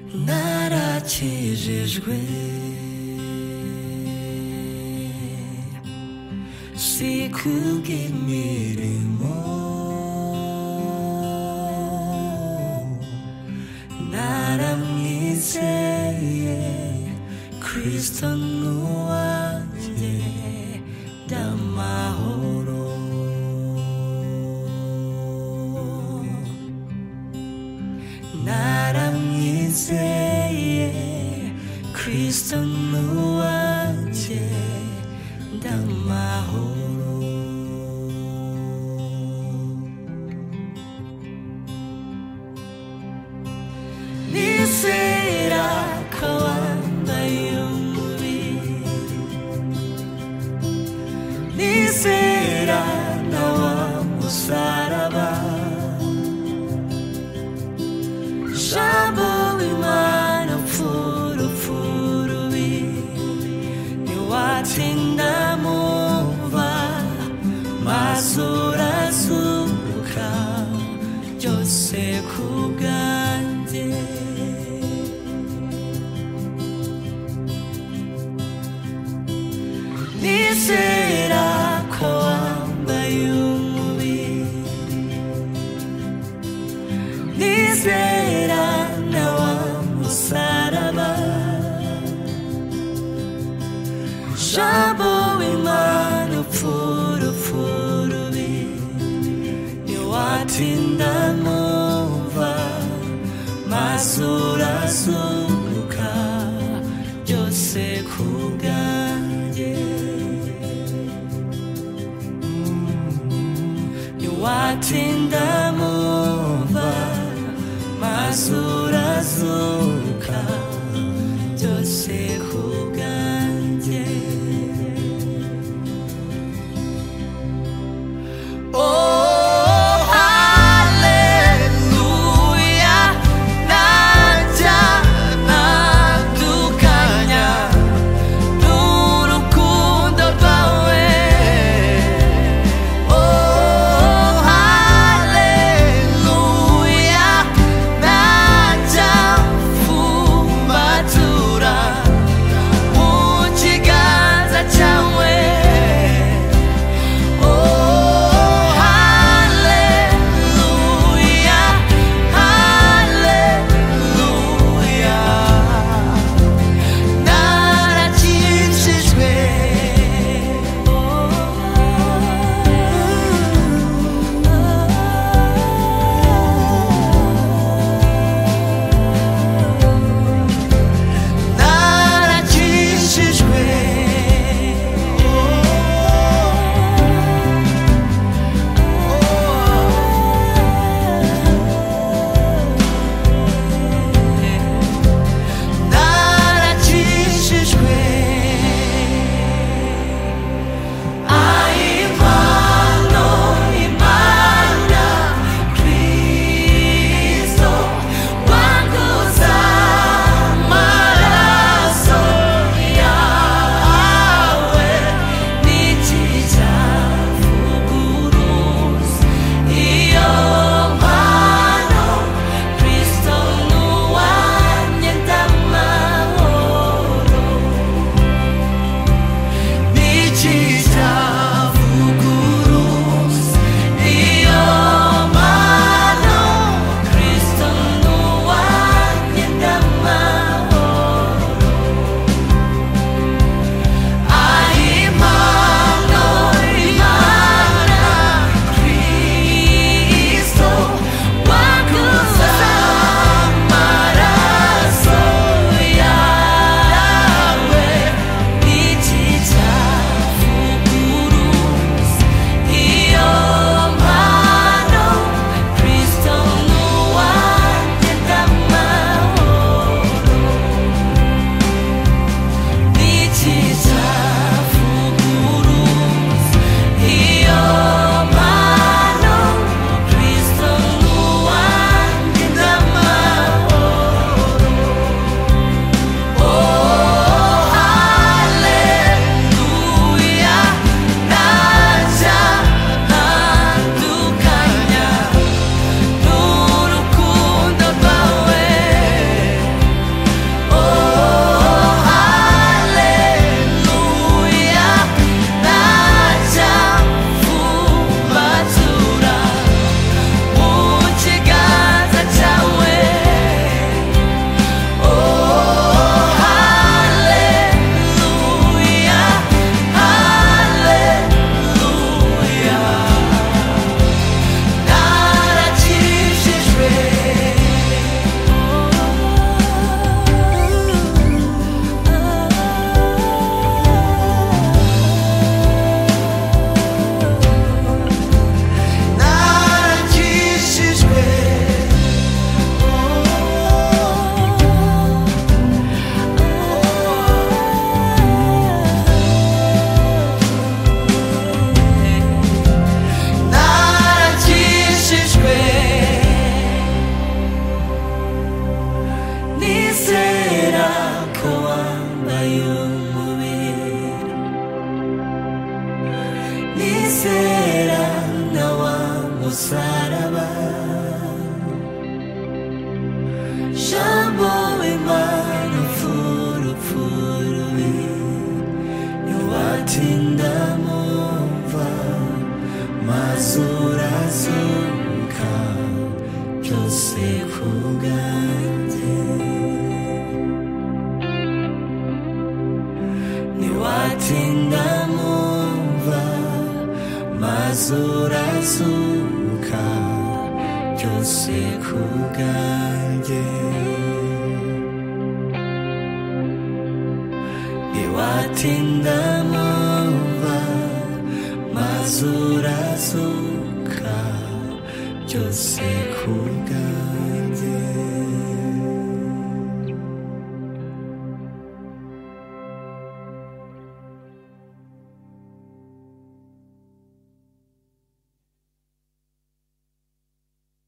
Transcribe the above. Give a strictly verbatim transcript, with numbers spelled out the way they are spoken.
narakijijwe si kubw'imirimo naramwizeye Kristo n'uwanjye ndamahoro naramwizeye Kristo n'uwanjye ndamahoro nizera ko wambaye umubiri nizera na wa musaraba jambo w'Imana mfurufurubi ntiwatinda mumva maze urazuka byose ku bwanjye nizera ko wambaye umubiri nizera na wa musaraba jambo w'Imana mfurufurubi ntiwatinda mumva maze urazuka byose ku bwanjye ntiwatinda mumva maze urazuka byose ku bwanjye Hallelujah. musaraba jambo w'Imana furufurubi ntiwatinda mumva maze urazuka byose kubwanjye ntiwatinda mumva maze urazuka byose kubwanjye ntiwatinda mumva maze urazuka byose kubwanjye